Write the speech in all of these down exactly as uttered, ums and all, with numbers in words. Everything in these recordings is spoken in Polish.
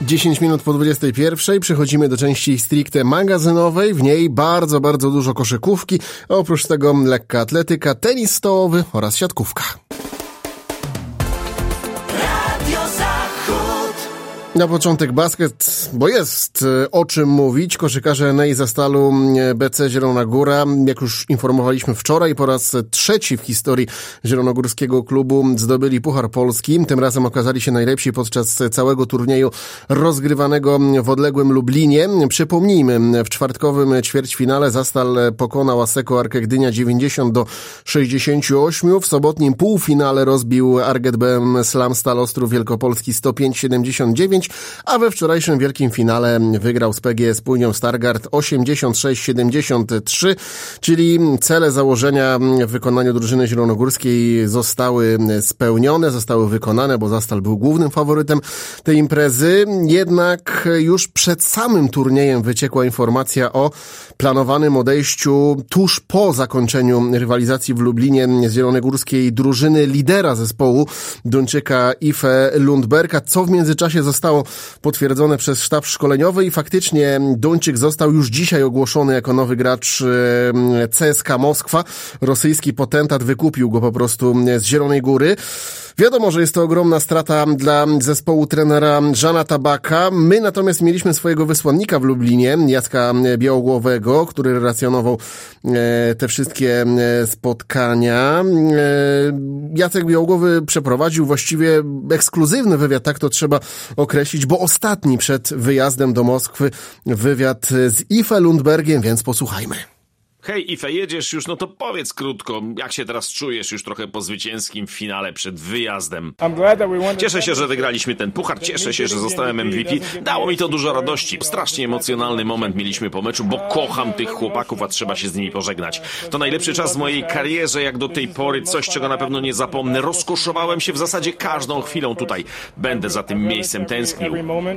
dziesięć minut po dwudziestej pierwszej przechodzimy do części stricte magazynowej. W niej bardzo, bardzo dużo koszykówki. Oprócz tego lekka atletyka, tenis stołowy oraz siatkówka. Na początek basket, bo jest o czym mówić. Koszykarze N A Zastalu B C Zielona Góra, jak już informowaliśmy wczoraj, po raz trzeci w historii zielonogórskiego klubu zdobyli Puchar Polski. Tym razem okazali się najlepsi podczas całego turnieju rozgrywanego w odległym Lublinie. Przypomnijmy, w czwartkowym ćwierćfinale Zastal pokonał Asseco Arkę Gdynia dziewięćdziesiąt do sześćdziesięciu ośmiu. W sobotnim półfinale rozbił Arget B M Slam Stal Ostrów Wielkopolski sto pięć siedemdziesiąt dziewięć. A we wczorajszym wielkim finale wygrał z P G S Płynią Stargard osiemdziesiąt sześć siedemdziesiąt trzy, czyli cele założenia w wykonaniu drużyny zielonogórskiej zostały spełnione, zostały wykonane, bo Zastal był głównym faworytem tej imprezy. Jednak już przed samym turniejem wyciekła informacja o planowanym odejściu tuż po zakończeniu rywalizacji w Lublinie z zielonogórskiej drużyny lidera zespołu Duńczyka Ife Lundberga, co w międzyczasie zostało potwierdzone przez sztab szkoleniowy i faktycznie Duńczyk został już dzisiaj ogłoszony jako nowy gracz C S K A Moskwa. Rosyjski potentat wykupił go po prostu z Zielonej Góry. Wiadomo, że jest to ogromna strata dla zespołu trenera Żana Tabaka. My natomiast mieliśmy swojego wysłannika w Lublinie, Jacka Białogłowego, który relacjonował te wszystkie spotkania. Jacek Białogłowy przeprowadził właściwie ekskluzywny wywiad, tak to trzeba określić, bo ostatni przed wyjazdem do Moskwy wywiad z Ife Lundbergiem, więc posłuchajmy. Hej Ife, jedziesz już, no to powiedz krótko, jak się teraz czujesz już trochę po zwycięskim finale przed wyjazdem? Cieszę się, że wygraliśmy ten puchar, cieszę się, że zostałem M V P. Dało mi to dużo radości. Strasznie emocjonalny moment mieliśmy po meczu, bo kocham tych chłopaków, a trzeba się z nimi pożegnać. To najlepszy czas w mojej karierze, jak do tej pory, coś, czego na pewno nie zapomnę. Rozkoszowałem się w zasadzie każdą chwilą tutaj. Będę za tym miejscem tęsknił.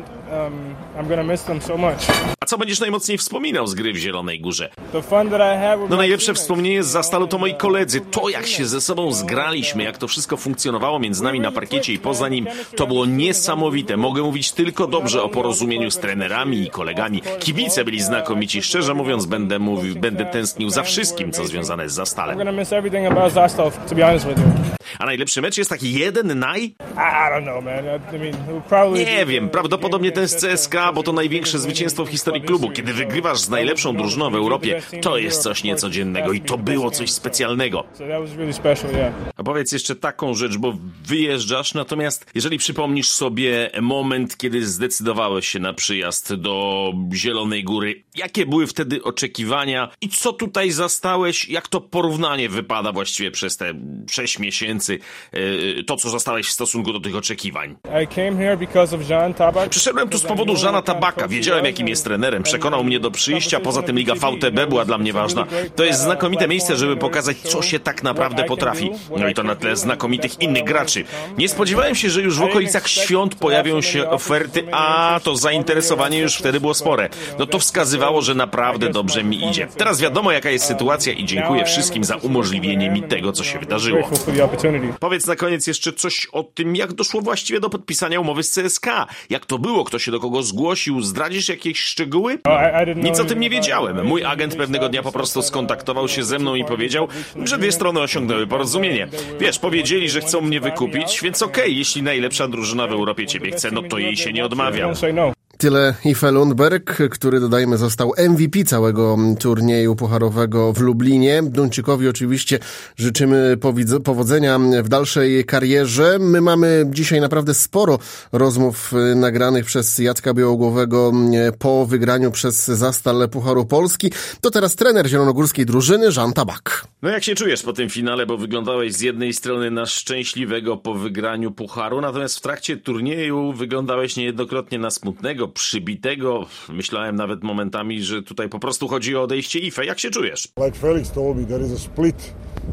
A co będziesz najmocniej wspominał z gry w Zielonej Górze? No najlepsze wspomnienie z Zastalu to moi koledzy. To jak się ze sobą zgraliśmy, jak to wszystko funkcjonowało między nami na parkiecie i poza nim, to było niesamowite. Mogę mówić tylko dobrze o porozumieniu z trenerami i kolegami. Kibice byli znakomici. Szczerze mówiąc, będę mówił, będę tęsknił za wszystkim, co związane z Zastalem. A najlepszy mecz jest taki jeden naj? Nie wiem, prawdopodobnie ten z C S K A, bo to największe zwycięstwo w historii klubu. Kiedy wygrywasz z najlepszą drużyną w Europie, to jest coś niecodziennego i to było coś specjalnego. A powiedz jeszcze taką rzecz, bo wyjeżdżasz, natomiast jeżeli przypomnisz sobie moment, kiedy zdecydowałeś się na przyjazd do Zielonej Góry, jakie były wtedy oczekiwania i co tutaj zastałeś, jak to porównanie wypada właściwie przez te sześć miesięcy, to co zastałeś w stosunku do tych oczekiwań? Przyszedłem tu z powodu Żana Tabaka, wiedziałem jakim jest trenerem, przekonał mnie do przyjścia, poza tym Liga V T B była dla mnie ważna. To jest znakomite miejsce, żeby pokazać, co się tak naprawdę potrafi. No i to na tle znakomitych innych graczy. Nie spodziewałem się, że już w okolicach świąt pojawią się oferty, a to zainteresowanie już wtedy było spore. No to wskazywało, że naprawdę dobrze mi idzie. Teraz wiadomo, jaka jest sytuacja i dziękuję wszystkim za umożliwienie mi tego, co się wydarzyło. Powiedz na koniec jeszcze coś o tym, jak doszło właściwie do podpisania umowy z C S K A. Jak to było? Kto się do kogo zgłosił? Zdradzisz jakieś szczegóły? Nic o tym nie wiedziałem. Mój agent pewnego dnia po prostu skontaktował się ze mną i powiedział, że dwie strony osiągnęły porozumienie. Wiesz, powiedzieli, że chcą mnie wykupić, więc okej, okay, jeśli najlepsza drużyna w Europie ciebie chce, no to jej się nie odmawiam. Tyle Ife Lundberg, który, dodajmy, został M V P całego turnieju pucharowego w Lublinie. Duńczykowi oczywiście życzymy powodzenia w dalszej karierze. My mamy dzisiaj naprawdę sporo rozmów nagranych przez Jacka Białogłowego po wygraniu przez Zastal Pucharu Polski. To teraz trener zielonogórskiej drużyny Żan Tabak. No jak się czujesz po tym finale, bo wyglądałeś z jednej strony na szczęśliwego po wygraniu pucharu, natomiast w trakcie turnieju wyglądałeś niejednokrotnie na smutnego, przybitego. Myślałem nawet momentami, że tutaj po prostu chodzi o odejście Ife. Jak się czujesz? Like Felix told me, there is a split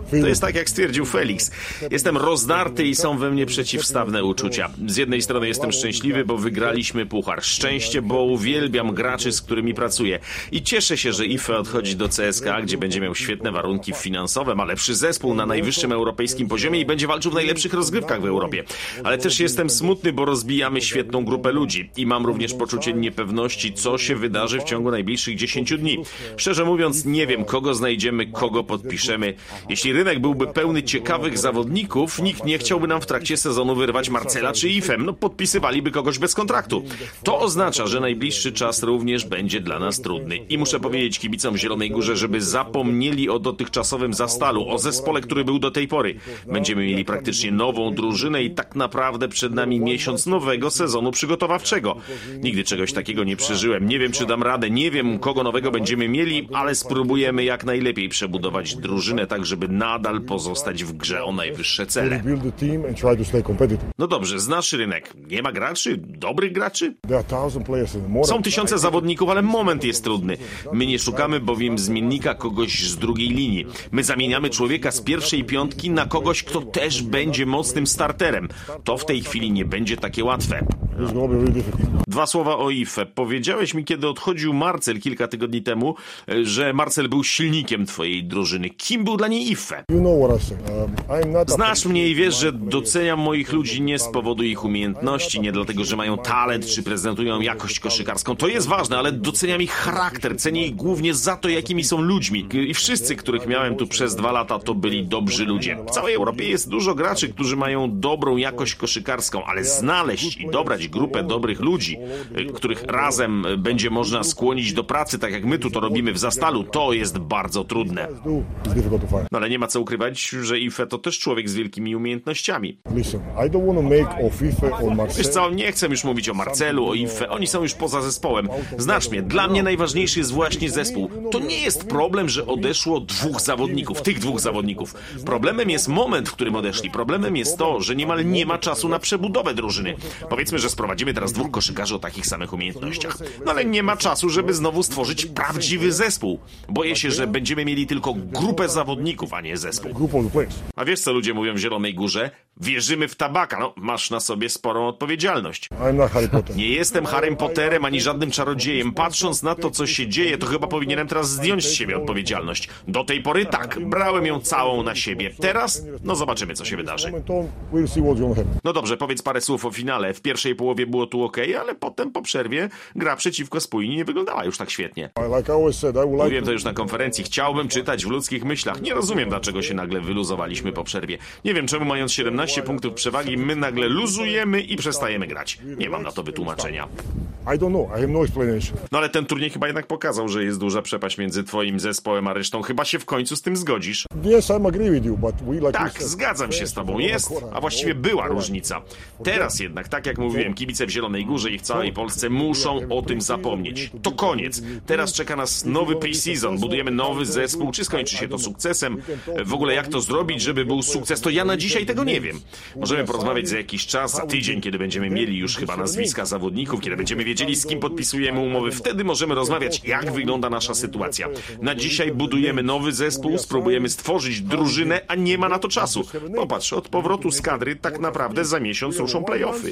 To jest tak, jak stwierdził Felix. Jestem rozdarty i są we mnie przeciwstawne uczucia. Z jednej strony jestem szczęśliwy, bo wygraliśmy puchar. Szczęście, bo uwielbiam graczy, z którymi pracuję. I cieszę się, że I F E odchodzi do C S K A, gdzie będzie miał świetne warunki finansowe, ma lepszy zespół na najwyższym europejskim poziomie i będzie walczył w najlepszych rozgrywkach w Europie. Ale też jestem smutny, bo rozbijamy świetną grupę ludzi. I mam również poczucie niepewności, co się wydarzy w ciągu najbliższych dziesięciu dni. Szczerze mówiąc, nie wiem, kogo znajdziemy, kogo podpiszemy. Jeśli rynek byłby pełny ciekawych zawodników, nikt nie chciałby nam w trakcie sezonu wyrwać Marcela czy I F E M. No, podpisywaliby kogoś bez kontraktu. To oznacza, że najbliższy czas również będzie dla nas trudny. I muszę powiedzieć kibicom Zielonej Górze, żeby zapomnieli o dotychczasowym Zastalu, o zespole, który był do tej pory. Będziemy mieli praktycznie nową drużynę i tak naprawdę przed nami miesiąc nowego sezonu przygotowawczego. Nigdy czegoś takiego nie przeżyłem. Nie wiem, czy dam radę, nie wiem, kogo nowego będziemy mieli, ale spróbujemy jak najlepiej przebudować drużynę tak, żeby nadal pozostać w grze o najwyższe cele. No dobrze, znasz rynek. Nie ma graczy? Dobrych graczy? Są tysiące zawodników, ale moment jest trudny. My nie szukamy bowiem zmiennika kogoś z drugiej linii. My zamieniamy człowieka z pierwszej piątki na kogoś, kto też będzie mocnym starterem. To w tej chwili nie będzie takie łatwe. Dwa słowa o I F E. Powiedziałeś mi, kiedy odchodził Marcel kilka tygodni temu, że Marcel był silnikiem twojej drużyny. Kim był dla niej I F E? Znasz mnie i wiesz, że doceniam moich ludzi nie z powodu ich umiejętności, nie dlatego, że mają talent czy prezentują jakość koszykarską. To jest ważne, ale doceniam ich charakter, cenię ich głównie za to, jakimi są ludźmi. I wszyscy, których miałem tu przez dwa lata, to byli dobrzy ludzie. W całej Europie jest dużo graczy, którzy mają dobrą jakość koszykarską, ale znaleźć i dobrać grupę dobrych ludzi, których razem będzie można skłonić do pracy, tak jak my tu to robimy w Zastalu, to jest bardzo trudne. No ale nie ma co ukrywać, że I F E to też człowiek z wielkimi umiejętnościami. Wiesz co, nie chcę już mówić o Marcelu, o I F E, oni są już poza zespołem. Znasz mnie, dla mnie najważniejszy jest właśnie zespół. To nie jest problem, że odeszło dwóch zawodników, tych dwóch zawodników. Problemem jest moment, w którym odeszli. Problemem jest to, że niemal nie ma czasu na przebudowę drużyny. Powiedzmy, że sprowadzimy teraz dwóch koszykarzy o takich samych umiejętnościach. No ale nie ma czasu, żeby znowu stworzyć prawdziwy zespół. Boję się, że będziemy mieli tylko grupę zawodników, a nie zespół. A wiesz, co ludzie mówią w Zielonej Górze? Wierzymy w Tabaka. No, masz na sobie sporą odpowiedzialność. Nie jestem Harrym Potterem ani żadnym czarodziejem. Patrząc na to, co się dzieje, to chyba powinienem teraz zdjąć z siebie odpowiedzialność. Do tej pory tak, brałem ją całą na siebie. Teraz? No zobaczymy, co się wydarzy. No dobrze, powiedz parę słów o finale. W pierwszej połowie było tu ok, ale potem po przerwie gra przeciwko Spójni nie wyglądała już tak świetnie. Mówiłem to już na konferencji. Chciałbym czytać w ludzkich myślach. Nie rozumiem, dlaczego się nagle wyluzowaliśmy po przerwie. Nie wiem, czemu mając siedemnaście punktów przewagi, my nagle luzujemy i przestajemy grać. Nie mam na to wytłumaczenia. No ale ten turniej chyba jednak pokazał, że jest duża przepaść między twoim zespołem a resztą. Chyba się w końcu z tym zgodzisz. Tak, zgadzam się z tobą. Jest, a właściwie była różnica. Teraz jednak, tak jak mówiłem, kibice w Zielonej Górze i w całej Polsce muszą o tym zapomnieć. To koniec. Teraz czeka nas nowy pre-season. Budujemy nowy zespół. Czy skończy się to sukcesem? W ogóle jak to zrobić, żeby był sukces? To ja na dzisiaj tego nie wiem. Możemy porozmawiać za jakiś czas, za tydzień, kiedy będziemy mieli już chyba nazwiska zawodników, kiedy będziemy wiedzieli, z kim podpisujemy umowy. Wtedy możemy rozmawiać, jak wygląda nasza sytuacja. Na dzisiaj budujemy nowy zespół, spróbujemy stworzyć drużynę, a nie ma na to czasu. Popatrz, od powrotu z kadry tak naprawdę za miesiąc ruszą play-offy.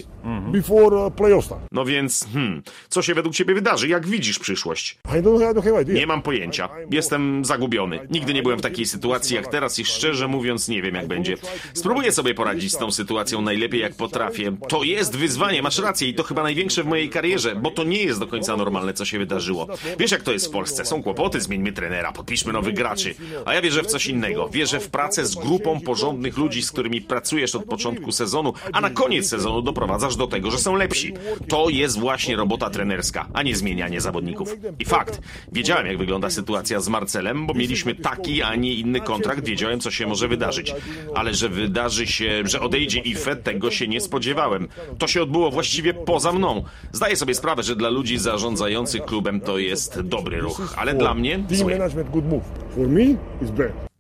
No więc, hmm, co się według ciebie wydarzy? Jak widzisz przyszłość? Nie mam pojęcia. Jestem zagubiony. Nigdy nie byłem w takiej sytuacji jak teraz i szczerze mówiąc nie wiem, jak będzie. Spróbuję sobie poradzić z tą sytuacją najlepiej jak potrafię. To jest wyzwanie, masz rację i to chyba największe w mojej karierze, bo to nie jest do końca normalne, co się wydarzyło. Wiesz, jak to jest w Polsce? Są kłopoty, zmieńmy trenera, podpiszmy nowych graczy. A ja wierzę w coś innego. Wierzę w pracę z grupą porządnych ludzi, z którymi pracujesz od początku sezonu, a na koniec sezonu doprowadzasz do tego, że są lepsi. To jest właśnie robota trenerska, a nie zmienianie zawodników. I fakt, wiedziałem, jak wygląda sytuacja z Marcelem, bo mieliśmy taki, a nie inny kontrakt, wiedziałem, co się może wydarzyć. Ale że wydarzy się, że odejdzie I F E, tego się nie spodziewałem. To się odbyło właściwie poza mną. Zdaję sobie sprawę, że dla ludzi zarządzających klubem to jest dobry ruch, ale dla mnie zły.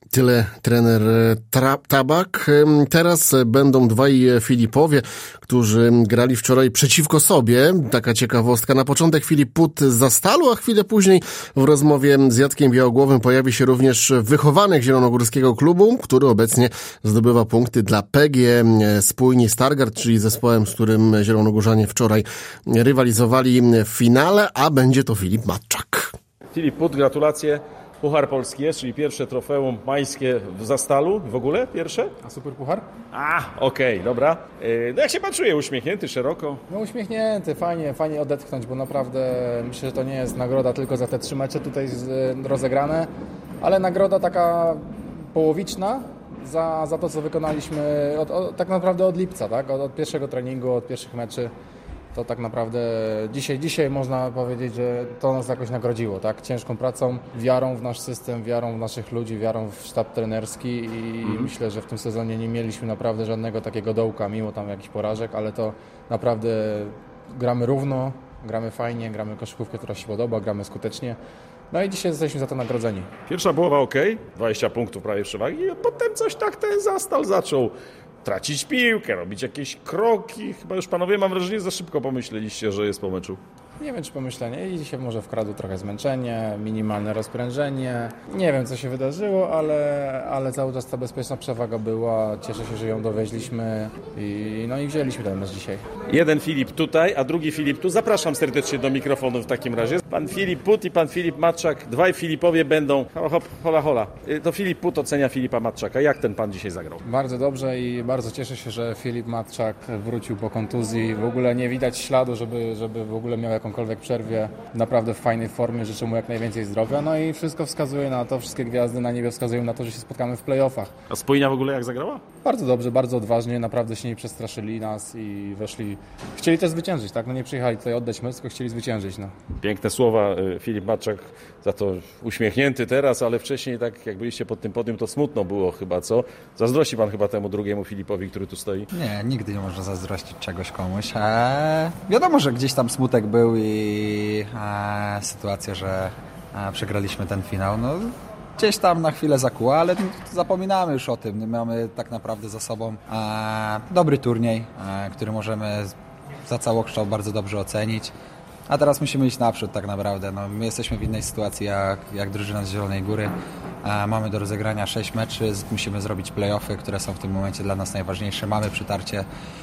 Tyle trener Tra- Tabak. Teraz będą dwaj Filipowie, którzy grali wczoraj przeciwko sobie. Taka ciekawostka. Na początek Filip Put za Stalu, a chwilę później w rozmowie z Jackiem Białogłowym pojawi się również wychowanek zielonogórskiego klubu, który obecnie zdobywa punkty dla P G Spójni Stargard, czyli zespołem, z którym zielonogórzanie wczoraj rywalizowali w finale, a będzie to Filip Matczak. Filip Put, gratulacje. Puchar Polski jest, czyli pierwsze trofeum majskie w Zastalu. W ogóle pierwsze? A super puchar? A, okej, okay, dobra. No jak się pan czuje? Uśmiechnięty, szeroko? No uśmiechnięty, fajnie, fajnie odetchnąć, bo naprawdę myślę, że to nie jest nagroda tylko za te trzy mecze tutaj rozegrane, ale nagroda taka połowiczna za, za to, co wykonaliśmy od, od, tak naprawdę od lipca, tak? Od, od pierwszego treningu, od pierwszych meczy. To tak naprawdę dzisiaj, dzisiaj można powiedzieć, że to nas jakoś nagrodziło, tak? Ciężką pracą, wiarą w nasz system, wiarą w naszych ludzi, wiarą w sztab trenerski i mm. myślę, że w tym sezonie nie mieliśmy naprawdę żadnego takiego dołka, mimo tam jakichś porażek, ale to naprawdę gramy równo, gramy fajnie, gramy koszykówkę, która się podoba, gramy skutecznie. No i dzisiaj jesteśmy za to nagrodzeni. Pierwsza połowa ok, dwadzieścia punktów prawie przewagi, a potem coś tak ten Zastal zaczął tracić piłkę, robić jakieś kroki. Chyba już panowie, mam wrażenie, za szybko pomyśleliście, że jest po meczu. Nie wiem, czy pomyślenie. I dzisiaj może wkradło trochę zmęczenie, minimalne rozprężenie. Nie wiem, co się wydarzyło, ale, ale cały czas ta bezpieczna przewaga była. Cieszę się, że ją dowieźliśmy i, no i wzięliśmy ten mecz dzisiaj. Jeden Filip tutaj, a drugi Filip tu. Zapraszam serdecznie do mikrofonu w takim razie. Pan Filip Put i pan Filip Matczak. Dwaj Filipowie będą... Hop, hop, hola, hola. To Filip Put ocenia Filipa Matczaka. Jak ten pan dzisiaj zagrał? Bardzo dobrze i bardzo cieszę się, że Filip Matczak wrócił po kontuzji. W ogóle nie widać śladu, żeby, żeby w ogóle miał jakąkolwiek przerwie. Naprawdę w fajnej formie. Życzę mu jak najwięcej zdrowia. No i wszystko wskazuje na to, wszystkie gwiazdy na niebie wskazują na to, że się spotkamy w playoffach. A Spójnia w ogóle jak zagrała? Bardzo dobrze, bardzo odważnie. Naprawdę się nie przestraszyli nas i weszli. Chcieli też zwyciężyć, tak? No nie przyjechali tutaj oddać mecz, tylko chcieli zwyciężyć. No. Piękne słowa. Filip Matczak za to uśmiechnięty teraz, ale wcześniej tak jak byliście pod tym podium, to smutno było chyba, co? Zazdrości pan chyba temu drugiemu Filipowi, który tu stoi? Nie, nigdy nie można zazdrościć czegoś komuś. Eee, wiadomo, że gdzieś tam smutek był i eee, sytuacja, że eee, przegraliśmy ten finał, no gdzieś tam na chwilę zakuła, ale zapominamy już o tym. My mamy tak naprawdę za sobą eee, dobry turniej, eee, który możemy za całokształt bardzo dobrze ocenić. A teraz musimy iść naprzód tak naprawdę. No, my jesteśmy w innej sytuacji jak, jak drużyna z Zielonej Góry. E, mamy do rozegrania sześć meczy, musimy zrobić play-offy, które są w tym momencie dla nas najważniejsze. Mamy przytarcie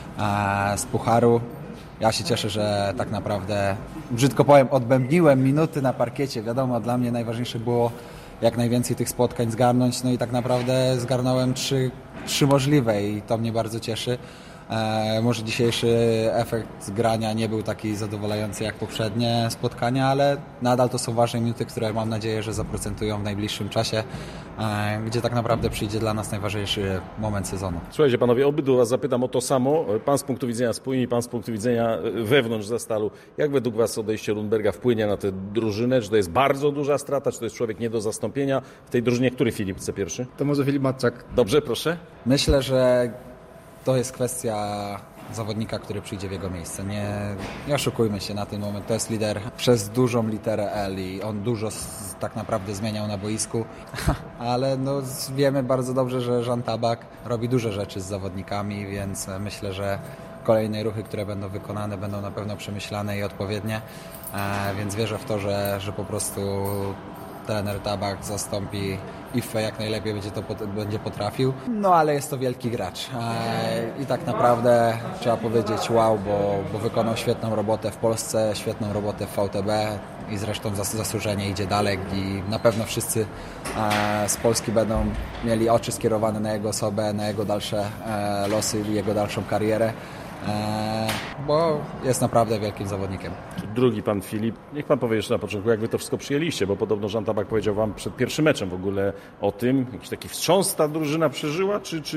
e, z pucharu. Ja się cieszę, że tak naprawdę, brzydko powiem, odbębniłem minuty na parkiecie. Wiadomo, dla mnie najważniejsze było jak najwięcej tych spotkań zgarnąć. No i tak naprawdę zgarnąłem trzy, trzy możliwe i to mnie bardzo cieszy. E, może dzisiejszy efekt grania nie był taki zadowalający jak poprzednie spotkania, ale nadal to są ważne minuty, które mam nadzieję, że zaprocentują w najbliższym czasie, e, gdzie tak naprawdę przyjdzie dla nas najważniejszy moment sezonu. Słuchajcie panowie, obydwu was zapytam o to samo. Pan z punktu widzenia Spójni, pan z punktu widzenia wewnątrz Zastalu. Jak według was odejście Lundberga wpłynie na tę drużynę? Czy to jest bardzo duża strata? Czy to jest człowiek nie do zastąpienia? W tej drużynie który Filip chce pierwszy? To może Filip Matczak. Dobrze, proszę. Myślę, że to jest kwestia zawodnika, który przyjdzie w jego miejsce. Nie, nie oszukujmy się na ten moment. To jest lider przez dużą literę L i on dużo z, tak naprawdę zmieniał na boisku, ale no, wiemy bardzo dobrze, że Jean Tabak robi duże rzeczy z zawodnikami, więc myślę, że kolejne ruchy, które będą wykonane, będą na pewno przemyślane i odpowiednie, e, więc wierzę w to, że, że po prostu trener Tabak zastąpi Iffę jak najlepiej będzie to będzie potrafił. No ale jest to wielki gracz i tak naprawdę trzeba powiedzieć wow, bo, bo wykonał świetną robotę w Polsce, świetną robotę w V T B i zresztą zasłużenie idzie dalej i na pewno wszyscy z Polski będą mieli oczy skierowane na jego osobę, na jego dalsze losy i jego dalszą karierę. Bo jest naprawdę wielkim zawodnikiem. Drugi pan Filip, niech pan powie jeszcze na początku, jak wy to wszystko przyjęliście, bo podobno Jean Tabak powiedział wam przed pierwszym meczem w ogóle o tym, jakiś taki wstrząs ta drużyna przeżyła, czy, czy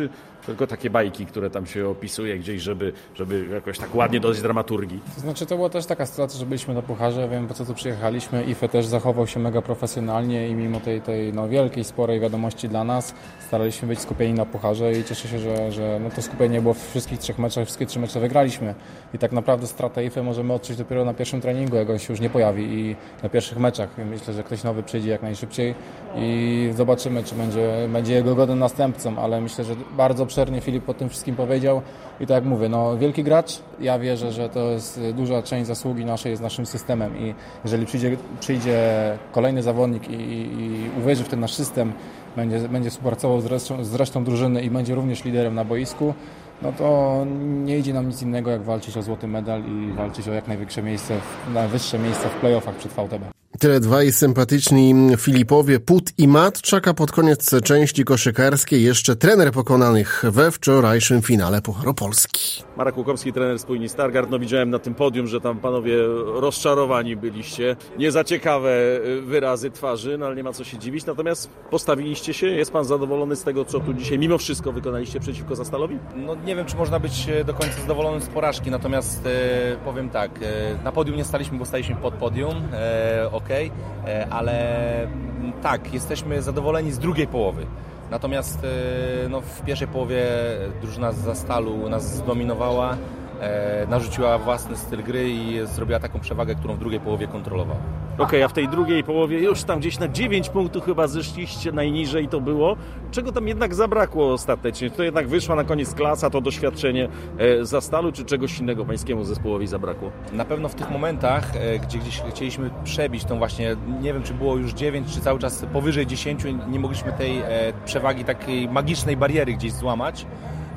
Tylko takie bajki, które tam się opisuje gdzieś, żeby, żeby jakoś tak ładnie dodać dramaturgii. To znaczy, to była też taka sytuacja, że byliśmy na pucharze, wiem po co tu przyjechaliśmy. I F E też zachował się mega profesjonalnie i mimo tej, tej no, wielkiej, sporej wiadomości dla nas staraliśmy być skupieni na pucharze i cieszę się, że, że no, to skupienie było w wszystkich trzech meczach, wszystkie trzy mecze wygraliśmy. I tak naprawdę stratę I F E możemy odczuć dopiero na pierwszym treningu, jak on się już nie pojawi i na pierwszych meczach. I myślę, że ktoś nowy przyjdzie jak najszybciej i zobaczymy, czy będzie, będzie jego godnym następcą, ale myślę, że bardzo obszernie Filip po tym wszystkim powiedział i tak jak mówię, no wielki gracz, ja wierzę, że to jest duża część zasługi naszej z naszym systemem i jeżeli przyjdzie, przyjdzie kolejny zawodnik i, i uwierzy w ten nasz system, będzie, będzie współpracował z resztą, z resztą drużyny i będzie również liderem na boisku, no to nie idzie nam nic innego jak walczyć o złoty medal i walczyć o jak najwyższe miejsce, najwyższe miejsce w playoffach przed V T B. Tyle dwaj sympatyczni Filipowie, Put i Matczak, a pod koniec części koszykarskiej jeszcze trener pokonanych we wczorajszym finale Pucharu Polski. Marek Łukowski, trener Spójni Stargard. No widziałem na tym podium, że tam panowie rozczarowani byliście. Nie za ciekawe wyrazy twarzy, no ale nie ma co się dziwić. Natomiast postawiliście się. Jest pan zadowolony z tego, co tu dzisiaj mimo wszystko wykonaliście przeciwko Zastalowi? No nie wiem, czy można być do końca zadowolonym z porażki. Natomiast e, powiem tak, e, na podium nie staliśmy, bo staliśmy pod podium. E, Okej, okay, ale tak, jesteśmy zadowoleni z drugiej połowy. Natomiast no, w pierwszej połowie drużyna z Zastalu nas zdominowała, e, narzuciła własny styl gry i zrobiła taką przewagę, którą w drugiej połowie kontrolowała. Okej, okay, a w tej drugiej połowie już tam gdzieś na dziewięć punktów chyba zeszliście, najniżej to było. Czego tam jednak zabrakło ostatecznie? To jednak wyszła na koniec klasa, to doświadczenie e, Zastalu, czy czegoś innego pańskiemu zespołowi zabrakło? Na pewno w tych momentach, e, gdzie gdzieś chcieliśmy przebić tą właśnie, nie wiem czy było już dziewięć, czy cały czas powyżej dziesięciu, nie mogliśmy tej e, przewagi, takiej magicznej bariery gdzieś złamać.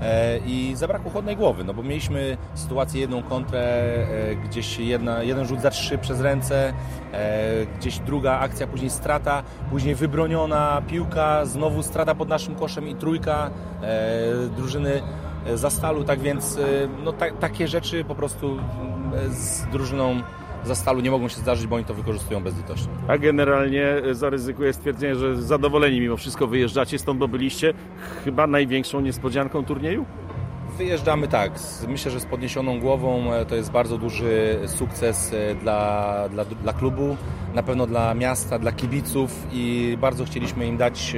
I zabrakło chłodnej głowy, no bo mieliśmy sytuację jedną kontrę, gdzieś jedna, jeden rzut za trzy przez ręce, gdzieś druga akcja, później strata, później wybroniona piłka, znowu strata pod naszym koszem i trójka drużyny Zastalu, tak więc no, ta, takie rzeczy po prostu z drużyną Zastalu nie mogą się zdarzyć, bo oni to wykorzystują bezlitośnie. A generalnie zaryzykuję stwierdzenie, że zadowoleni mimo wszystko wyjeżdżacie stąd, bo byliście chyba największą niespodzianką turnieju? Wyjeżdżamy tak, myślę, że z podniesioną głową. To jest bardzo duży sukces dla, dla, dla klubu, na pewno dla miasta, dla kibiców i bardzo chcieliśmy im dać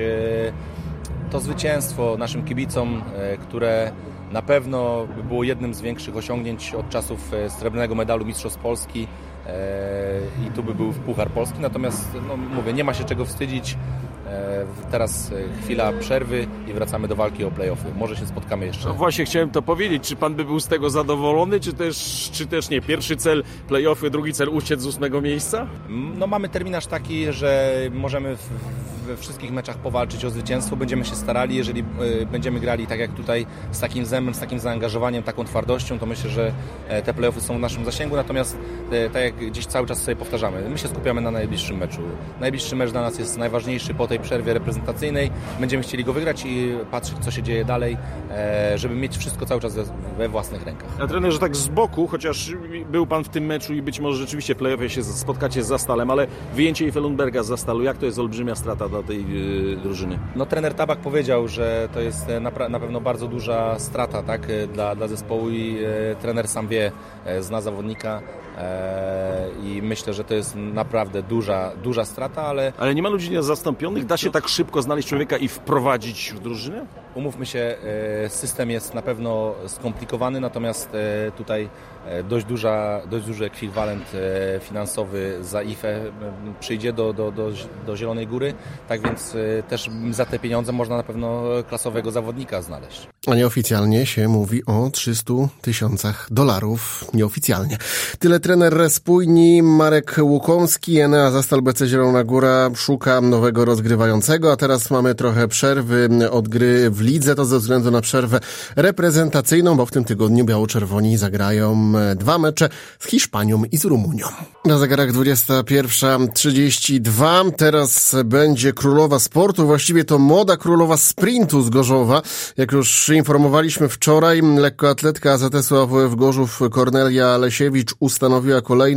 to zwycięstwo naszym kibicom, które na pewno było jednym z większych osiągnięć od czasów srebrnego medalu Mistrzostw Polski i tu by był Puchar Polski, natomiast no, mówię, nie ma się czego wstydzić. Teraz chwila przerwy i wracamy do walki o play-offy. Może się spotkamy jeszcze. No właśnie chciałem to powiedzieć. Czy pan by był z tego zadowolony, czy też, czy też nie? Pierwszy cel play-offy, drugi cel uciec z ósmego miejsca? No mamy terminarz taki, że możemy w, we wszystkich meczach powalczyć o zwycięstwo. Będziemy się starali. Jeżeli y, będziemy grali tak jak tutaj z takim zemem, z takim zaangażowaniem, taką twardością, to myślę, że te play-offy są w naszym zasięgu. Natomiast y, tak jak gdzieś cały czas sobie powtarzamy, my się skupiamy na najbliższym meczu. Najbliższy mecz dla nas jest najważniejszy po tej przerwie reprezentacyjnej. Będziemy chcieli go wygrać i patrzeć, co się dzieje dalej, żeby mieć wszystko cały czas we własnych rękach. A trenerze, tak z boku, chociaż był pan w tym meczu i być może rzeczywiście w play-offie się spotkacie z Zastalem, ale wyjęcie I F E Lundberga z Zastalu, jak to jest olbrzymia strata dla tej yy, drużyny? No trener Tabak powiedział, że to jest na, na pewno bardzo duża strata, tak, dla, dla zespołu i e, trener sam wie, e, zna zawodnika e, i myślę, że to jest naprawdę duża, duża strata, ale... Ale nie ma ludzi niezastąpionych? Da się tak szybko znaleźć człowieka i wprowadzić w drużynę? Umówmy się, system jest na pewno skomplikowany, natomiast tutaj dość, duża, dość duży ekwiwalent finansowy za I F E przyjdzie do, do, do, do Zielonej Góry, tak więc też za te pieniądze można na pewno klasowego zawodnika znaleźć. A nieoficjalnie się mówi o trzystu tysiącach dolarów. Nieoficjalnie. Tyle trener Spójni Marek Łukowski. Enea Zastal B C Zielona Góra szuka nowego rozgrywającego, a teraz mamy trochę przerwy od gry w lidze. To ze względu na przerwę reprezentacyjną, bo w tym tygodniu biało-czerwoni zagrają dwa mecze z Hiszpanią i z Rumunią. Na zegarach dwudziesta pierwsza trzydzieści dwa. Teraz będzie królowa sportu, właściwie to młoda królowa sprintu z Gorzowa. Jak już informowaliśmy wczoraj, lekkoatletka A Z S-u A W F Gorzów Kornelia Lesiewicz ustanowiła kolejny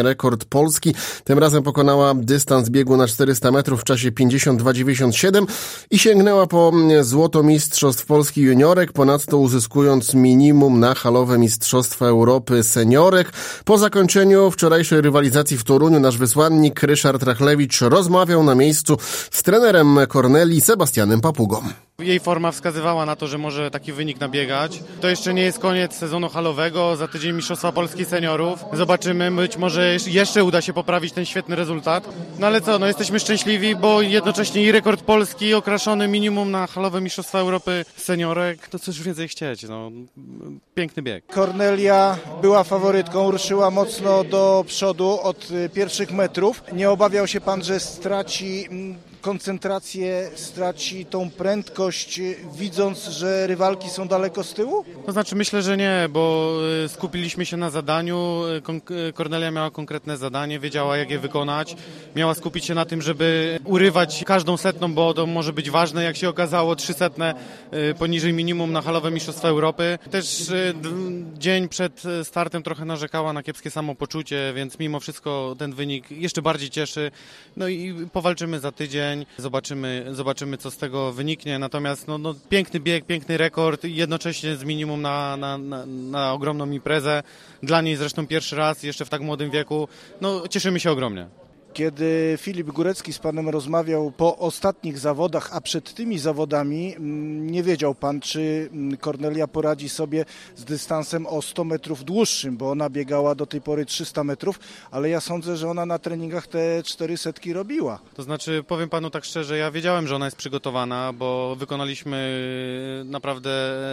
rekord Polski. Tym razem pokonała dystans biegu na czterysta metrów w czasie pięćdziesiąt dwa dziewięćdziesiąt siedem i sięgnęła po złoto mistrzostw Polski juniorek, ponadto uzyskując minimum na halowe mistrzostwa Europy seniorek. Po zakończeniu wczorajszej rywalizacji w Toruniu nasz wysłannik Ryszard Rachlewicz rozmawiał na miejscu z trenerem Kornelii Sebastianem Papugą. Jej forma wskazywała na to, że może taki wynik nabiegać. To jeszcze nie jest koniec sezonu halowego, za tydzień Mistrzostwa Polski Seniorów. Zobaczymy, być może jeszcze uda się poprawić ten świetny rezultat. No ale co, no jesteśmy szczęśliwi, bo jednocześnie i rekord Polski okraszony minimum na halowe Mistrzostwa Europy Seniorek. To cóż więcej chcieć, no piękny bieg. Kornelia była faworytką, ruszyła mocno do przodu od pierwszych metrów. Nie obawiał się pan, że straci koncentrację, straci tą prędkość, widząc, że rywalki są daleko z tyłu? To znaczy myślę, że nie, bo skupiliśmy się na zadaniu. Kornelia miała konkretne zadanie, wiedziała jak je wykonać. Miała skupić się na tym, żeby urywać każdą setną, bo to może być ważne. Jak się okazało, trzy setne poniżej minimum na halowe Mistrzostwa Europy. Też dzień przed startem trochę narzekała na kiepskie samopoczucie, więc mimo wszystko ten wynik jeszcze bardziej cieszy. No i powalczymy za tydzień. Zobaczymy, zobaczymy co z tego wyniknie, natomiast no, no, piękny bieg, piękny rekord i jednocześnie z minimum na, na, na, na ogromną imprezę. Dla niej zresztą pierwszy raz, jeszcze w tak młodym wieku. No, cieszymy się ogromnie. Kiedy Filip Górecki z panem rozmawiał po ostatnich zawodach, a przed tymi zawodami, nie wiedział pan, czy Kornelia poradzi sobie z dystansem o sto metrów dłuższym, bo ona biegała do tej pory trzysta metrów, ale ja sądzę, że ona na treningach te cztery setki robiła. To znaczy, powiem panu tak szczerze, ja wiedziałem, że ona jest przygotowana, bo wykonaliśmy naprawdę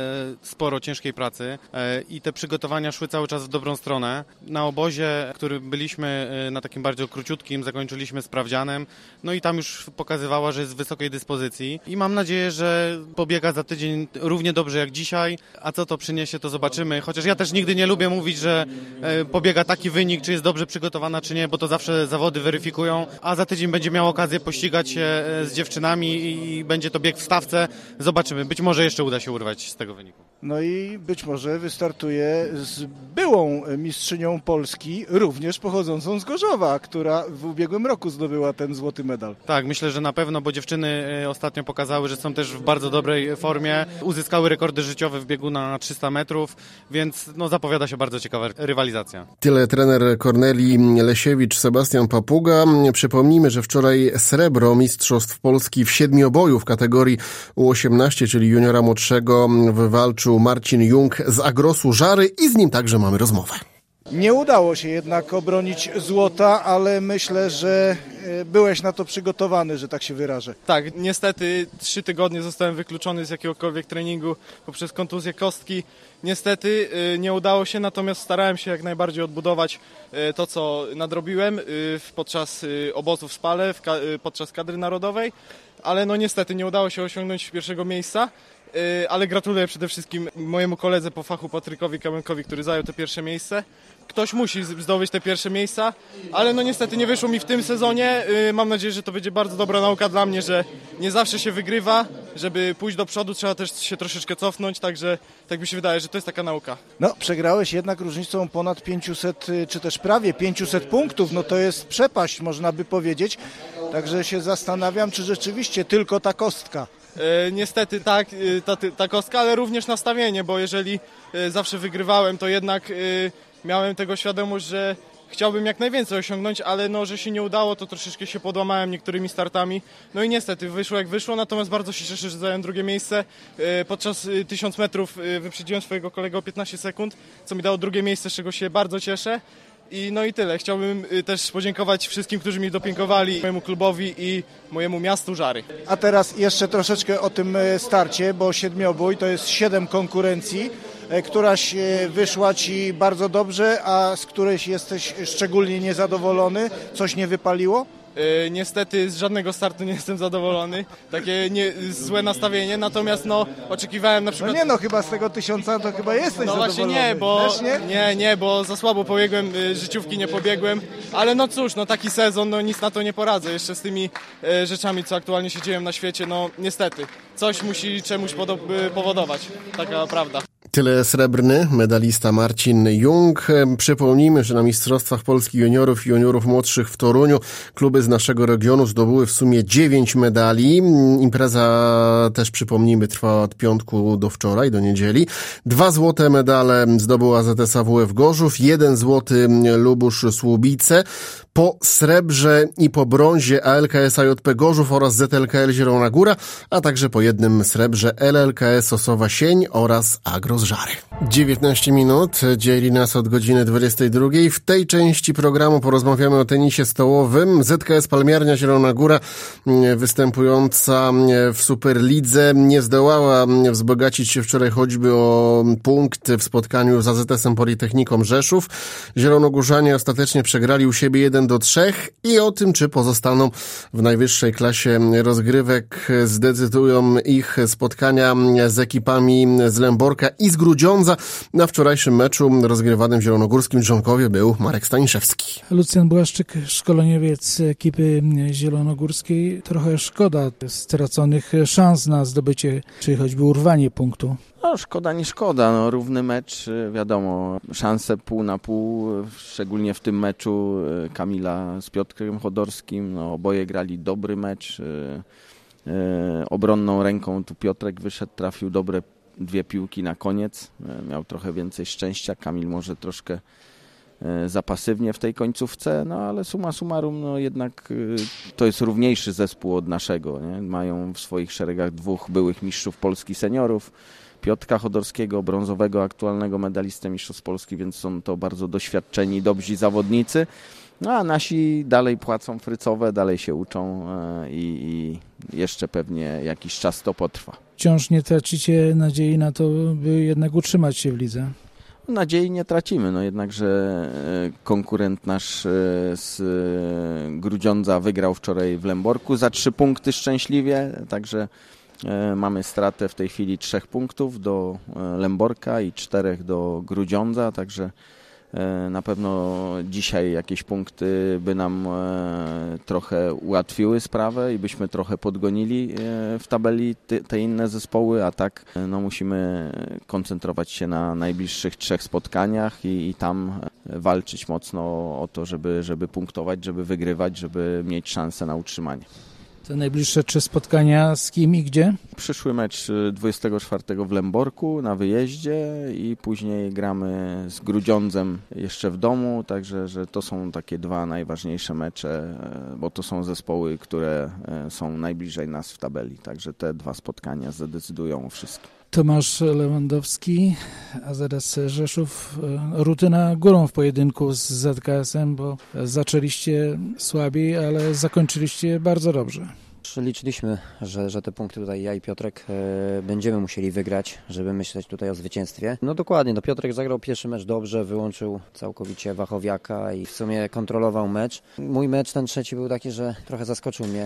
sporo ciężkiej pracy i te przygotowania szły cały czas w dobrą stronę. Na obozie, w którym byliśmy na takim bardzo króciutkim, zakończyliśmy sprawdzianem, no i tam już pokazywała, że jest w wysokiej dyspozycji i mam nadzieję, że pobiega za tydzień równie dobrze jak dzisiaj, a co to przyniesie, to zobaczymy, chociaż ja też nigdy nie lubię mówić, że pobiega taki wynik, czy jest dobrze przygotowana, czy nie, bo to zawsze zawody weryfikują, a za tydzień będzie miała okazję pościgać się z dziewczynami i będzie to bieg w stawce, zobaczymy, być może jeszcze uda się urwać z tego wyniku. No i być może wystartuje z byłą mistrzynią Polski, również pochodzącą z Gorzowa, która w ubiegłym roku zdobyła ten złoty medal. Tak, myślę, że na pewno, bo dziewczyny ostatnio pokazały, że są też w bardzo dobrej formie. Uzyskały rekordy życiowe w biegu na trzysta metrów, więc no, zapowiada się bardzo ciekawa rywalizacja. Tyle trener Kornelii Lesiewicz, Sebastian Papuga. Przypomnijmy, że wczoraj srebro Mistrzostw Polski w siedmioboju w kategorii U osiemnaście, czyli juniora młodszego, wywalczył Marcin Jung z Agrosu Żary i z nim także mamy rozmowę. Nie udało się jednak obronić złota, ale myślę, że byłeś na to przygotowany, że tak się wyrażę. Tak, niestety trzy tygodnie zostałem wykluczony z jakiegokolwiek treningu poprzez kontuzję kostki. Niestety nie udało się, natomiast starałem się jak najbardziej odbudować to, co nadrobiłem podczas obozu w Spale, podczas kadry narodowej, ale no niestety nie udało się osiągnąć pierwszego miejsca. Ale gratuluję przede wszystkim mojemu koledze po fachu Patrykowi Kamenkowi, który zajął to pierwsze miejsce. Ktoś musi zdobyć te pierwsze miejsca, ale no niestety nie wyszło mi w tym sezonie. Mam nadzieję, że to będzie bardzo dobra nauka dla mnie, że nie zawsze się wygrywa, żeby pójść do przodu trzeba też się troszeczkę cofnąć, także tak mi się wydaje, że to jest taka nauka. No, przegrałeś jednak różnicą ponad pięćset, czy też prawie pięćset punktów, no to jest przepaść, można by powiedzieć, także się zastanawiam, czy rzeczywiście tylko ta kostka. E, niestety tak, ta, ta kostka, ale również nastawienie, bo jeżeli e, zawsze wygrywałem, to jednak e, miałem tego świadomość, że chciałbym jak najwięcej osiągnąć, ale no, że się nie udało, to troszeczkę się podłamałem niektórymi startami. No i niestety wyszło jak wyszło, natomiast bardzo się cieszę, że zająłem drugie miejsce. E, podczas tysiąc metrów e, wyprzedziłem swojego kolegę o piętnaście sekund, co mi dało drugie miejsce, z czego się bardzo cieszę. I no i tyle. Chciałbym też podziękować wszystkim, którzy mi dopingowali, mojemu klubowi i mojemu miastu Żary. A teraz jeszcze troszeczkę o tym starcie, bo siedmiobój to jest siedem konkurencji, któraś wyszła ci bardzo dobrze, a z którejś jesteś szczególnie niezadowolony, coś nie wypaliło? Yy, niestety z żadnego startu nie jestem zadowolony, takie nie, złe nastawienie, natomiast no oczekiwałem na przykład... No nie no, chyba z tego tysiąca to chyba jesteś no zadowolony. No właśnie nie, bo nie? nie, nie, bo za słabo pobiegłem, y, życiówki nie pobiegłem, ale no cóż, no taki sezon, no nic na to nie poradzę, jeszcze z tymi y, rzeczami, co aktualnie się dzieją na świecie, no niestety, coś musi czemuś podo- powodować, taka prawda. Tyle srebrny medalista Marcin Jung. Przypomnijmy, że na Mistrzostwach Polski Juniorów i Juniorów Młodszych w Toruniu kluby z naszego regionu zdobyły w sumie dziewięć medali. Impreza, też przypomnijmy, trwała od piątku do wczoraj, do niedzieli. Dwa złote medale zdobył A Z S A W F Gorzów, jeden złoty Lubusz Słubice. Po srebrze i po brązie A L K S A J P Gorzów oraz Z L K L Zielona Góra, a także po jednym srebrze L L K S Osowa Sień oraz Agro z Żary. dziewiętnaście minut dzieli nas od godziny dwudziestej drugiej. W tej części programu porozmawiamy o tenisie stołowym. Z K S Palmiarnia Zielona Góra, występująca w Superlidze, nie zdołała wzbogacić się wczoraj choćby o punkt w spotkaniu z A Z S-em Politechniką Rzeszów. Zielonogórzanie ostatecznie przegrali u siebie jeden do trzech i o tym, czy pozostaną w najwyższej klasie rozgrywek, zdecydują ich spotkania z ekipami z Lęborka i z Grudziądza. Na wczorajszym meczu rozgrywanym w zielonogórskim Dżonkowie był Marek Staniszewski. Lucjan Błaszczyk, szkoleniowiec ekipy zielonogórskiej. Trochę szkoda straconych szans na zdobycie, czy choćby urwanie punktu. No, szkoda nie szkoda, no, równy mecz, wiadomo, szanse pół na pół, szczególnie w tym meczu Kamila z Piotrkiem Chodorskim, no, oboje grali dobry mecz, yy, yy, obronną ręką tu Piotrek wyszedł, trafił dobre dwie piłki na koniec, yy, miał trochę więcej szczęścia, Kamil może troszkę yy, za pasywnie w tej końcówce, no ale summa summarum, no jednak yy, to jest równiejszy zespół od naszego, nie? Mają w swoich szeregach dwóch byłych mistrzów Polski seniorów, Piotrka Chodorskiego, brązowego, aktualnego medalistę mistrzostw Polski, więc są to bardzo doświadczeni, dobrzy zawodnicy. No a nasi dalej płacą frycowe, dalej się uczą i, i jeszcze pewnie jakiś czas to potrwa. Wciąż nie tracicie nadziei na to, by jednak utrzymać się w lidze? Nadziei nie tracimy, no jednakże konkurent nasz z Grudziądza wygrał wczoraj w Lęborku za trzy punkty szczęśliwie, także mamy stratę w tej chwili trzech punktów do Lęborka i czterech do Grudziądza, także na pewno dzisiaj jakieś punkty by nam trochę ułatwiły sprawę i byśmy trochę podgonili w tabeli te, te inne zespoły, a tak no, musimy koncentrować się na najbliższych trzech spotkaniach i, i tam walczyć mocno o to, żeby, żeby punktować, żeby wygrywać, żeby mieć szansę na utrzymanie. Te najbliższe trzy spotkania z kim i gdzie? Przyszły mecz dwudziestego czwartego w Lęborku na wyjeździe i później gramy z Grudziądzem jeszcze w domu, także że to są takie dwa najważniejsze mecze, bo to są zespoły, które są najbliżej nas w tabeli, także te dwa spotkania zadecydują o wszystkim. Tomasz Lewandowski, A Z S Rzeszów, rutyna górą w pojedynku z Z K S-em, bo zaczęliście słabiej, ale zakończyliście bardzo dobrze. Liczyliśmy, że, że te punkty tutaj ja i Piotrek e, będziemy musieli wygrać, żeby myśleć tutaj o zwycięstwie. No dokładnie, no Piotrek zagrał pierwszy mecz dobrze, wyłączył całkowicie Wachowiaka i w sumie kontrolował mecz. Mój mecz ten trzeci był taki, że trochę zaskoczył mnie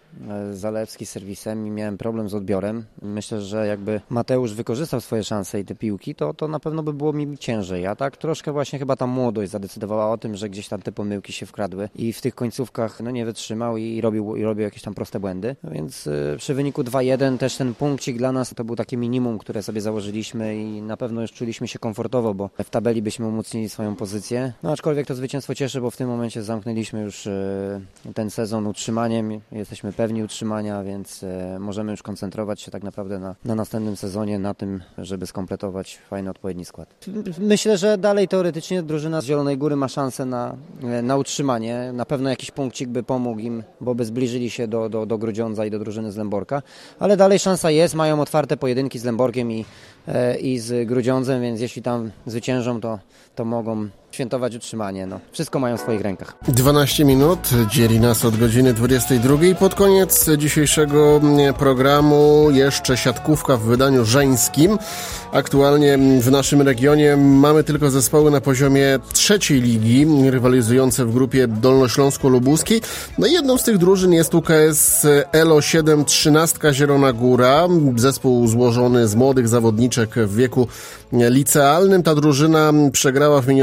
Zalewski serwisem i miałem problem z odbiorem. Myślę, że jakby Mateusz wykorzystał swoje szanse i te piłki, to, to na pewno by było mi ciężej. A tak troszkę właśnie chyba ta młodość zadecydowała o tym, że gdzieś tam te pomyłki się wkradły i w tych końcówkach no nie wytrzymał i robił, i robił jakieś tam proste błędy. Więc y, przy wyniku dwa jeden też ten punkcik dla nas to był takie minimum, które sobie założyliśmy i na pewno już czuliśmy się komfortowo, bo w tabeli byśmy umocnili swoją pozycję. No aczkolwiek to zwycięstwo cieszy, bo w tym momencie zamknęliśmy już y, ten sezon utrzymaniem. Jesteśmy pewni utrzymania, więc e, możemy już koncentrować się tak naprawdę na, na następnym sezonie, na tym, żeby skompletować fajny, odpowiedni skład. Myślę, że dalej teoretycznie drużyna z Zielonej Góry ma szansę na, na utrzymanie. Na pewno jakiś punkcik by pomógł im, bo by zbliżyli się do, do, do Grudziądza i do drużyny z Lęborka, ale dalej szansa jest, mają otwarte pojedynki z Lęborkiem i, e, i z Grudziądzem, więc jeśli tam zwyciężą, to, to mogą świętować utrzymanie. No, wszystko mają w swoich rękach. dwanaście minut dzieli nas od godziny dwudziestej drugiej. Pod koniec dzisiejszego programu jeszcze siatkówka w wydaniu żeńskim. Aktualnie w naszym regionie mamy tylko zespoły na poziomie trzeciej ligi, rywalizujące w grupie dolnośląsko-lubuskiej. No i jedną z tych drużyn jest U K S L O siedem trzynastka Zielona Góra. Zespół złożony z młodych zawodniczek w wieku licealnym. Ta drużyna przegrała w minioną sobotę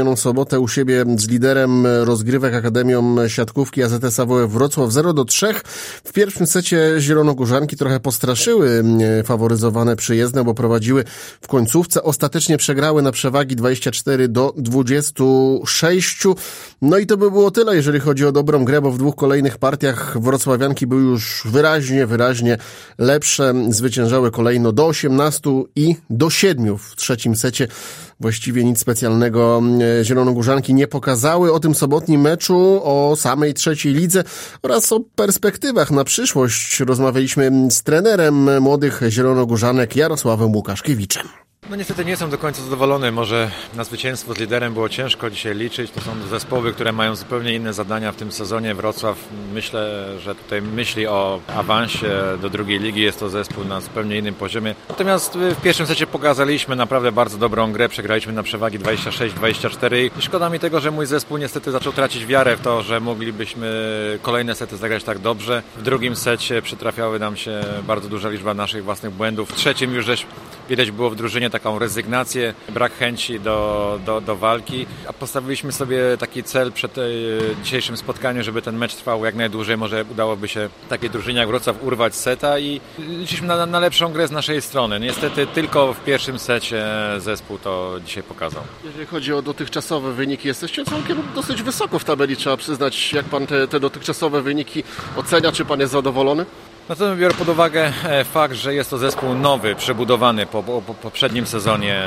sobotę u siebie z liderem rozgrywek Akademią Siatkówki A Z S A W F Wrocław zero do trzech. W pierwszym secie zielonogórzanki trochę postraszyły faworyzowane przyjezdne, bo prowadziły w końcówce. Ostatecznie przegrały na przewagi dwadzieścia cztery do dwudziestu sześciu. No i to by było tyle, jeżeli chodzi o dobrą grę, bo w dwóch kolejnych partiach wrocławianki były już wyraźnie, wyraźnie lepsze. Zwyciężały kolejno do osiemnastu i do siedmiu w trzecim secie. Właściwie nic specjalnego zielonogórzanki nie pokazały. O tym sobotnim meczu, o samej trzeciej lidze oraz o perspektywach na przyszłość rozmawialiśmy z trenerem młodych zielonogórzanek Jarosławem Łukaszkiewiczem. No niestety nie jestem do końca zadowolony. Może na zwycięstwo z liderem było ciężko dzisiaj liczyć. To są zespoły, które mają zupełnie inne zadania w tym sezonie. Wrocław, myślę, że tutaj myśli o awansie do drugiej ligi. Jest to zespół na zupełnie innym poziomie. Natomiast w pierwszym secie pokazaliśmy naprawdę bardzo dobrą grę. Przegraliśmy na przewagi dwadzieścia sześć dwadzieścia cztery. I szkoda mi tego, że mój zespół niestety zaczął tracić wiarę w to, że moglibyśmy kolejne sety zagrać tak dobrze. W drugim secie przytrafiały nam się bardzo duża liczba naszych własnych błędów. W trzecim już żeś widać było w drużynie taką rezygnację, brak chęci do, do, do walki. A postawiliśmy sobie taki cel przed dzisiejszym spotkaniu, żeby ten mecz trwał jak najdłużej. Może udałoby się takiej drużynie jak Wrocław urwać seta i liczyliśmy na, na lepszą grę z naszej strony. Niestety tylko w pierwszym secie zespół to dzisiaj pokazał. Jeżeli chodzi o dotychczasowe wyniki, jesteście całkiem dosyć wysoko w tabeli, trzeba przyznać. Jak pan te, te dotychczasowe wyniki ocenia? Czy pan jest zadowolony? Natomiast biorę pod uwagę fakt, że jest to zespół nowy, przebudowany po, po, po poprzednim sezonie.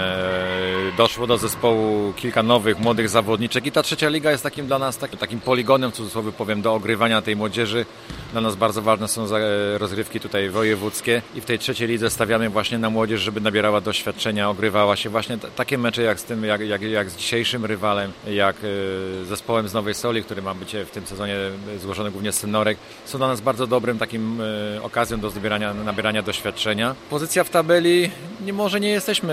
Doszło do zespołu kilka nowych, młodych zawodniczek i ta trzecia liga jest takim dla nas takim, takim poligonem, w cudzysłowie powiem, do ogrywania tej młodzieży. Dla nas bardzo ważne są rozgrywki tutaj wojewódzkie i w tej trzeciej lidze stawiamy właśnie na młodzież, żeby nabierała doświadczenia, ogrywała się właśnie t- takie mecze jak z tym, jak, jak, jak z dzisiejszym rywalem, jak y, zespołem z Nowej Soli, który ma być w tym sezonie złożony głównie z seniorek, są dla nas bardzo dobrym takim y, okazją do zbierania, nabierania doświadczenia. Pozycja w tabeli, nie, może nie jesteśmy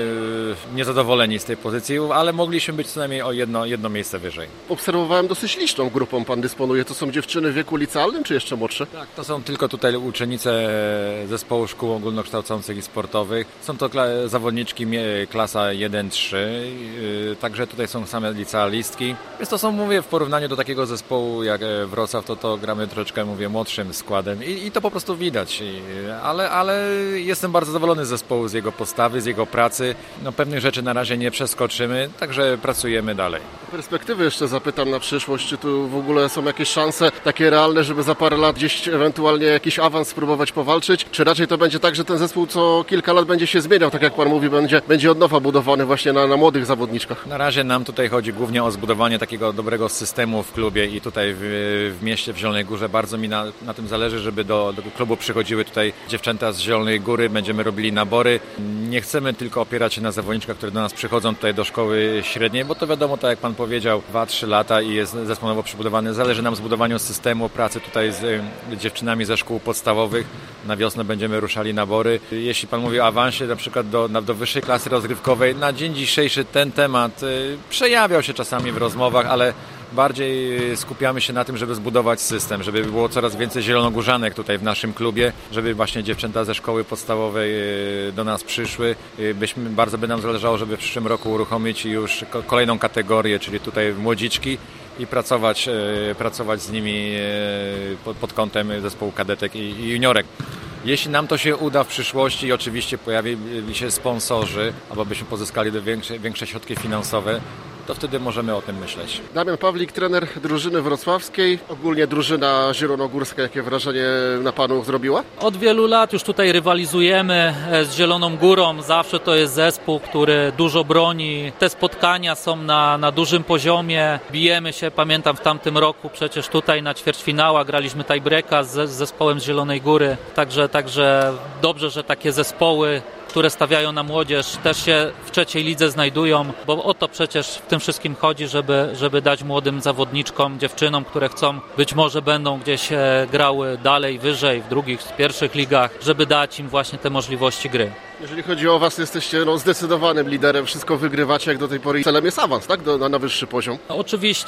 y, niezadowoleni z tej pozycji, ale mogliśmy być co najmniej o jedno, jedno miejsce wyżej. Obserwowałem dosyć liczną grupą pan dysponuje. To są dziewczyny w wieku licealnym, czy jeszcze młodsze? Tak, to są tylko tutaj uczennice zespołu szkół ogólnokształcących i sportowych. Są to kla- zawodniczki klasa jeden trzy, yy, także tutaj są same licealistki. Więc to są, mówię, w porównaniu do takiego zespołu jak Wrocław, to to gramy troszeczkę, mówię, młodszym składem i, i to po prostu widać. I, ale, ale jestem bardzo zadowolony z zespołu, z jego postawy, z jego pracy. No, pewnych rzeczy na razie nie przeskoczymy, także pracujemy dalej. Perspektywy jeszcze zapytam na przyszłość, czy tu w ogóle są jakieś szanse takie realne, żeby za parę lat gdzieś ewentualnie jakiś awans spróbować powalczyć, czy raczej to będzie tak, że ten zespół co kilka lat będzie się zmieniał, tak jak pan mówi, będzie, będzie od nowa budowany właśnie na, na młodych zawodniczkach? Na razie nam tutaj chodzi głównie o zbudowanie takiego dobrego systemu w klubie i tutaj w, w mieście, w Zielonej Górze bardzo mi na, na tym zależy, żeby do, do klubu przychodziły tutaj dziewczęta z Zielonej Góry, będziemy robili nabory. Nie chcemy tylko opierać się na zawodniczkach, które do nas przychodzą tutaj do szkoły średniej, bo to wiadomo, tak jak pan powiedział, dwa trzy lata i jest zespół nowo przybudowany. Zależy nam zbudowaniu systemu pracy tutaj z dziewczynami ze szkół podstawowych. Na wiosnę będziemy ruszali nabory. Jeśli pan mówi o awansie na przykład do, do wyższej klasy rozgrywkowej, na dzień dzisiejszy ten temat y, przejawiał się czasami w rozmowach, ale bardziej skupiamy się na tym, żeby zbudować system, żeby było coraz więcej zielonogórzanek tutaj w naszym klubie, żeby właśnie dziewczęta ze szkoły podstawowej do nas przyszły. Byśmy, bardzo by nam zależało, żeby w przyszłym roku uruchomić już kolejną kategorię, czyli tutaj młodziczki i pracować, pracować z nimi pod, pod kątem zespołu kadetek i, i juniorek. Jeśli nam to się uda w przyszłości i oczywiście pojawili się sponsorzy, albo byśmy pozyskali do większe, większe środki finansowe, to wtedy możemy o tym myśleć. Damian Pawlik, trener drużyny wrocławskiej. Ogólnie drużyna zielonogórska, jakie wrażenie na panu zrobiła? Od wielu lat już tutaj rywalizujemy z Zieloną Górą. Zawsze to jest zespół, który dużo broni. Te spotkania są na, na dużym poziomie. Bijemy się, pamiętam w tamtym roku przecież tutaj na ćwierćfinała graliśmy tiebreaka z, z zespołem z Zielonej Góry. Także, także dobrze, że takie zespoły, które stawiają na młodzież, też się w trzeciej lidze znajdują, bo o to przecież w tym wszystkim chodzi, żeby, żeby dać młodym zawodniczkom, dziewczynom, które chcą, być może będą gdzieś grały dalej, wyżej, w drugich, w pierwszych ligach, żeby dać im właśnie te możliwości gry. Jeżeli chodzi o was, jesteście no, zdecydowanym liderem, wszystko wygrywacie jak do tej pory. Celem jest awans, tak? Do, na, na wyższy poziom. Oczywiście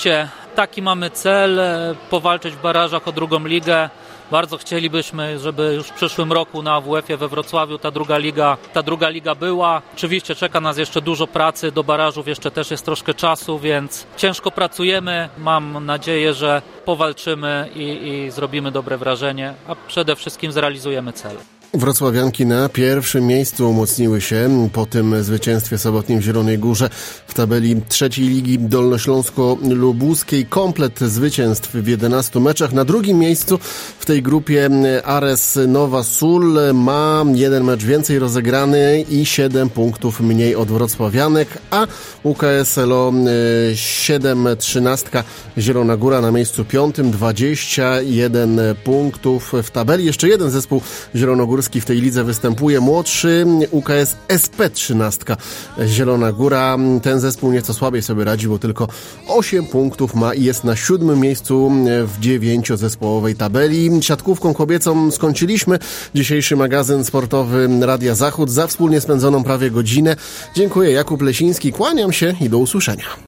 taki mamy cel, powalczyć w barażach o drugą ligę. Bardzo chcielibyśmy, żeby już w przyszłym roku na A W F-ie we Wrocławiu ta druga liga, ta druga liga była. Oczywiście czeka nas jeszcze dużo pracy, do barażów jeszcze też jest troszkę czasu, więc ciężko pracujemy. Mam nadzieję, że powalczymy i, i zrobimy dobre wrażenie, a przede wszystkim zrealizujemy cel. Wrocławianki na pierwszym miejscu umocniły się po tym zwycięstwie sobotnim w Zielonej Górze w tabeli trzeciej ligi dolnośląsko-lubuskiej. Komplet zwycięstw w jedenastu meczach. Na drugim miejscu w tej grupie Ares Nowa Sól ma jeden mecz więcej rozegrany i siedem punktów mniej od wrocławianek, a U K S L O siedem trzynastka Zielona Góra na miejscu piątym, dwadzieścia jeden punktów w tabeli. Jeszcze jeden zespół zielonogórski w tej lidze występuje, młodszy U K S S P trzynastka Zielona Góra. Ten zespół nieco słabiej sobie radzi, bo tylko osiem punktów ma i jest na siódmym miejscu w dziewięciozespołowej tabeli. Siatkówką kobiecą skończyliśmy dzisiejszy magazyn sportowy Radia Zachód za wspólnie spędzoną prawie godzinę. Dziękuję, Jakub Lesiński, kłaniam się i do usłyszenia.